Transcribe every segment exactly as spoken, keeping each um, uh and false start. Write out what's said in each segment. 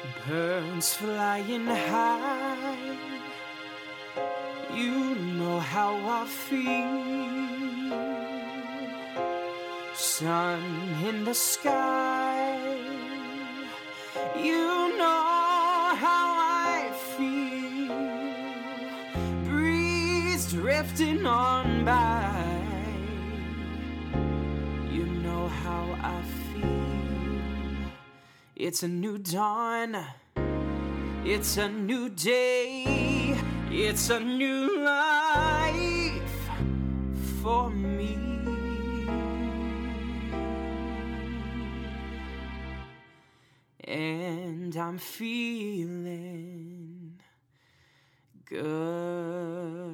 Birds flying high, you know how I feel. Sun in the sky, you know how I feel. Breeze drifting on by, you know how I feel. It's a new dawn, it's a new day, it's a new life for me. And I'm feeling good.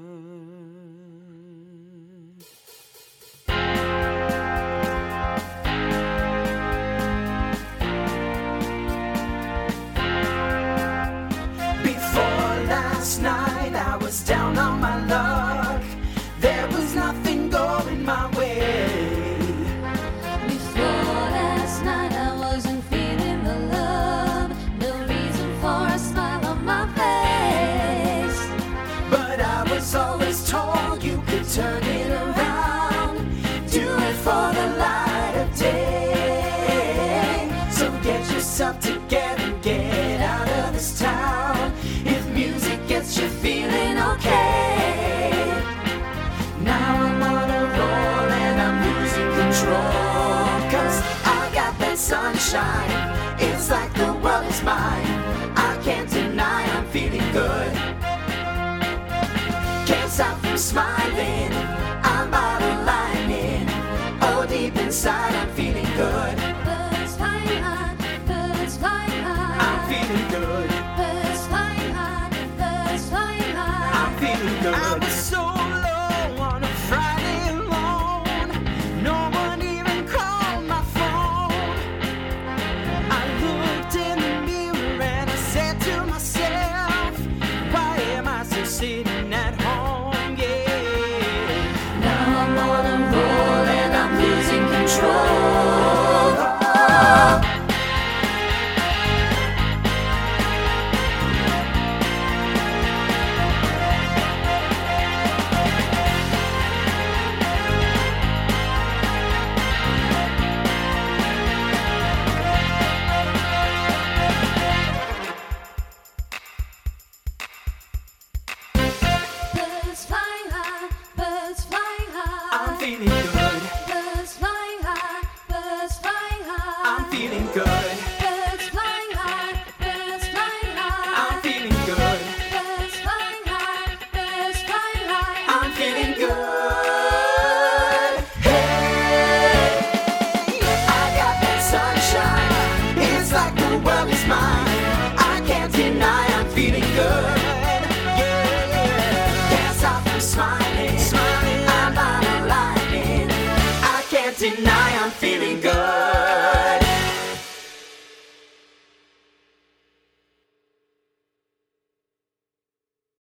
Last night I was down on my luck. There was nothing going my way. Before last night I wasn't feeling the love. No reason for a smile on my face. But I was always told you could turn it around. Do it for the light of day. So get yourself together and get out of this town. If music gets you feeling okay. Now I'm on a roll and I'm losing control. Cause I got that sunshine, it's like the world is mine. I can't deny I'm feeling good. Can't stop from smiling, I'm out of lining. Oh, deep inside I'm feeling good. Birds flying high, birds flying high. I'm feeling good. Birds flying high, birds flying high. I'm feeling good. I was so low on a Friday alone. No one even called my phone. I looked in the mirror and I said to myself, why am I still sitting at home? Yeah. Now I'm on a roll and I'm losing control. Birds flying high, birds flying high. I'm feeling good. Birds flying high, birds flying high. I'm feeling good. Birds flying high, birds flying high. I'm feeling good. Birds flying high, birds flying high. I'm feeling good. Hey, I got that sunshine. It's like the world is mine. I can't deny I'm feeling good. Yeah, yeah. Can't stop from smiling. Smiling. I'm out of lining. I can't deny I'm feeling good.